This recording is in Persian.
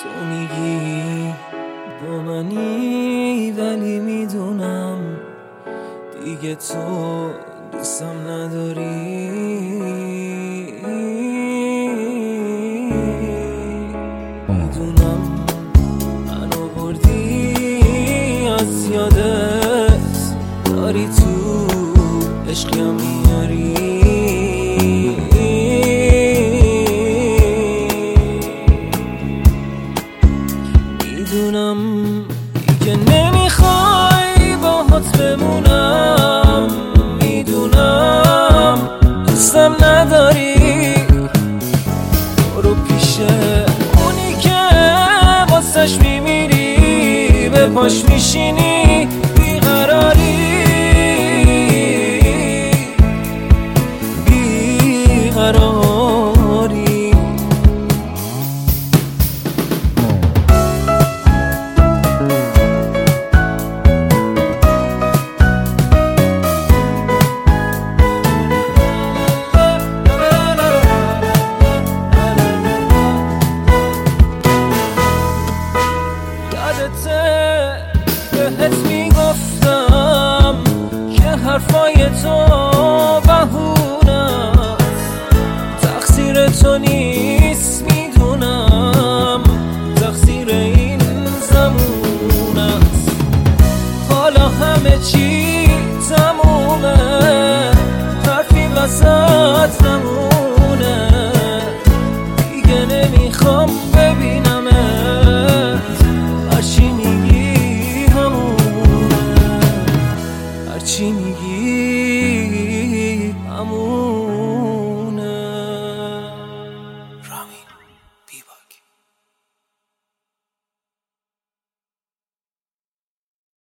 تو میگی با منی ولی میدونم دیگه تو دوستم نداری. میدونم منو بردی از یادت، داری تو عشقیم میاری. میدونم دیگه نمیخوای باهات بمونم، میدونم دوستم نداری. برو پیش اونی که واسش میمیری، به پاش میشینی بیقراری. بهت میگفتم که حرفای تو بهونه است، تقصیر تو نیست.